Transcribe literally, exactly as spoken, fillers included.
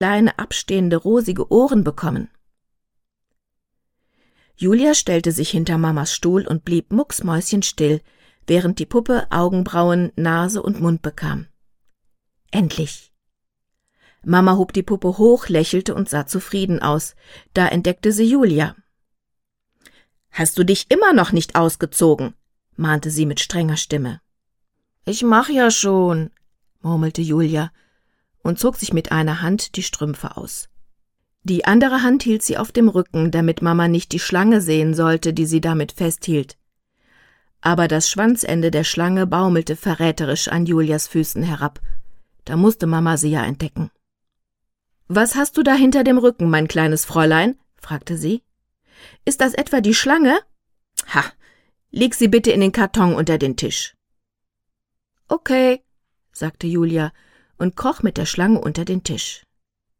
kleine abstehende rosige Ohren bekommen. Julia stellte sich hinter Mamas Stuhl und blieb mucksmäuschenstill, während die Puppe Augenbrauen, Nase und Mund bekam. Endlich! Mama hob die Puppe hoch, lächelte und sah zufrieden aus. Da entdeckte sie Julia. »Hast du dich immer noch nicht ausgezogen?« mahnte sie mit strenger Stimme. »Ich mach ja schon«, murmelte Julia und zog sich mit einer Hand die Strümpfe aus. Die andere Hand hielt sie auf dem Rücken, damit Mama nicht die Schlange sehen sollte, die sie damit festhielt. Aber das Schwanzende der Schlange baumelte verräterisch an Julias Füßen herab. Da musste Mama sie ja entdecken. »Was hast du da hinter dem Rücken, mein kleines Fräulein?« fragte sie. »Ist das etwa die Schlange? Ha, leg sie bitte in den Karton unter den Tisch.« »Okay«, sagte Julia und kroch mit der Schlange unter den Tisch.